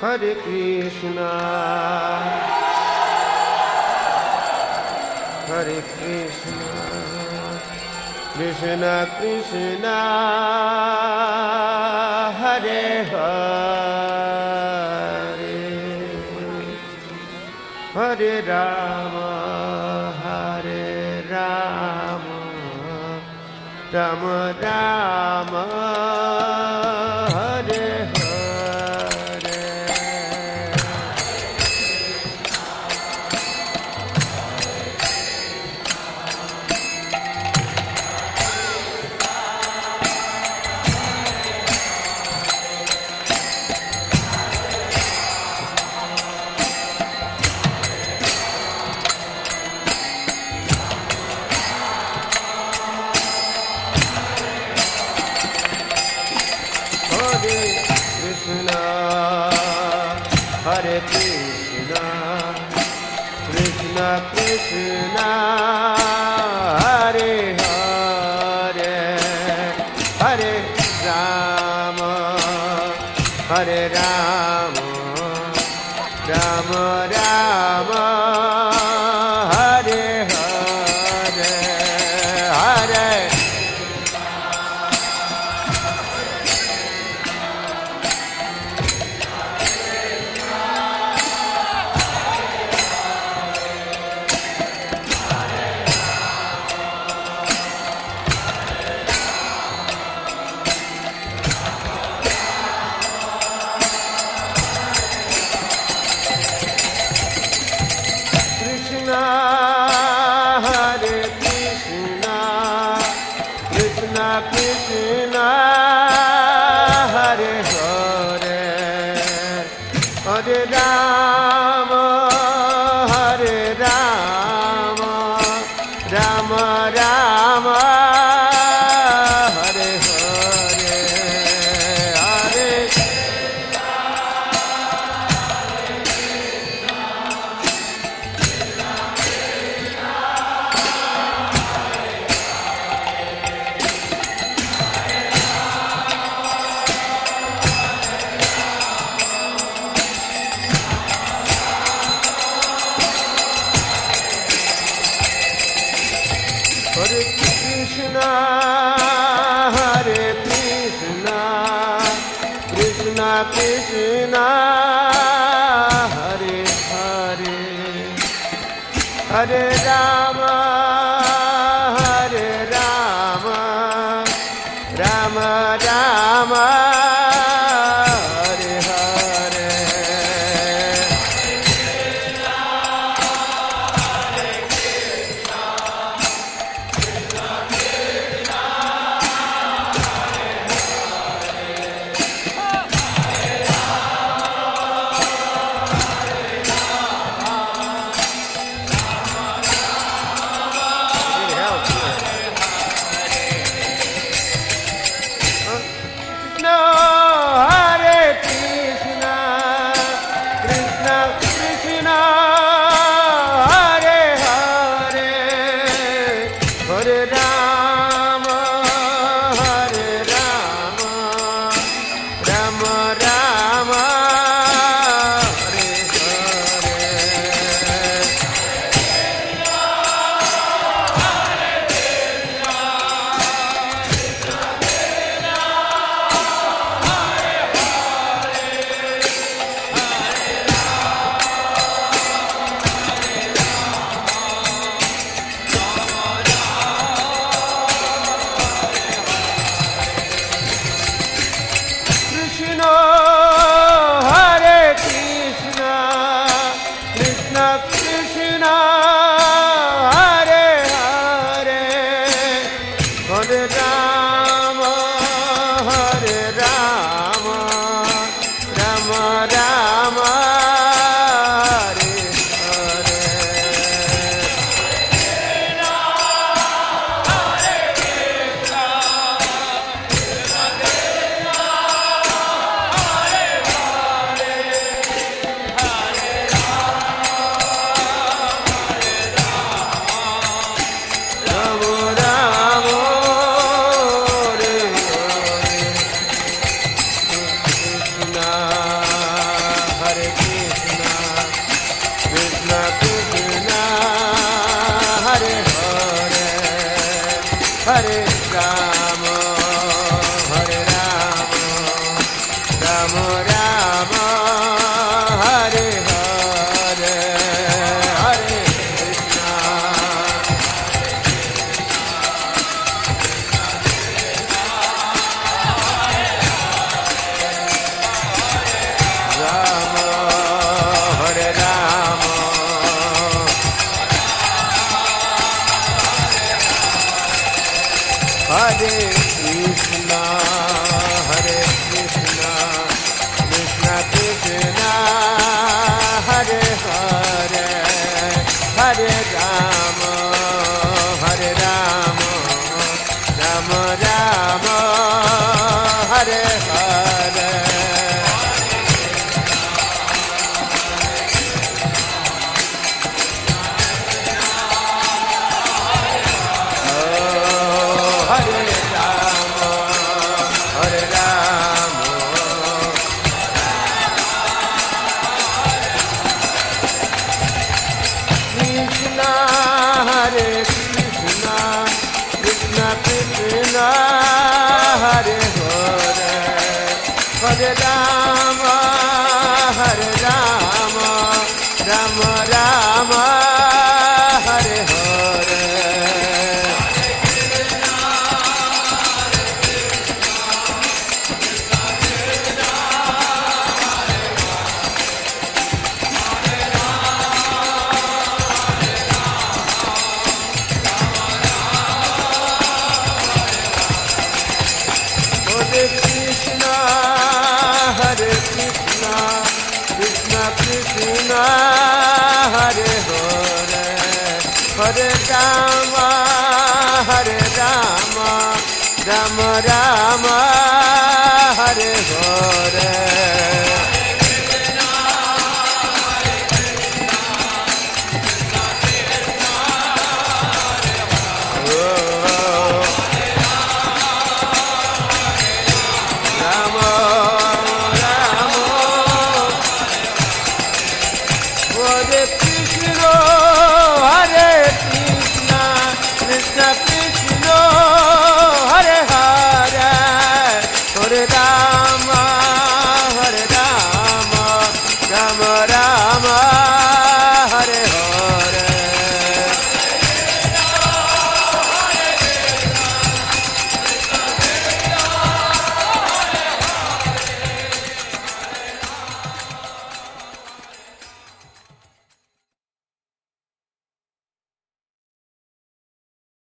Hare Krishna, Hare Krishna, Krishna Krishna, Hare Hare, Hare Rama, Hare Rama, Rama Rama, Hare Hare. Hare Krishna, Krishna Krishna, Hare Hare, Hare Rama, Hare Rama, Rama Rama, Hare Hare, Hare. Hare Krishna, Krishna Krishna, Hare Hare, Hare Rama, Hare Rama, Rama Rama, Hare Hare, Hare. Hare Krishna, Hare Krishna, Krishna Krishna, Hare Hare, Hare Rama, Hare Rama, Rama Rama, Hare Hare. Hare Rama, Hare Rama, Rama Rama, Hare Hare, Hare Krishna, Rama, Hare Rama, Hare Krishna, Hare Krishna, Krishna Krishna, Hare Hare, Hare Rama, Hare Rama, Rama Rama, Hare Hare. Hare Rama, Hare Rama, Krishna Hare Krishna, Krishna Krishna, Hare Hare, Hare Rama, Hare Rama, Rama Rama, Hare Hare. Hare Krishna, Hare Krishna, Krishna Krishna, Hare Hare, Hare Rama, Hare Rama, Rama Rama, Hare Hare. Rama, Rama, Hare Krishna, Hare Krishna, Krishna Krishna, Hare Hare, Hare Rama, Hare Rama, Rama Rama.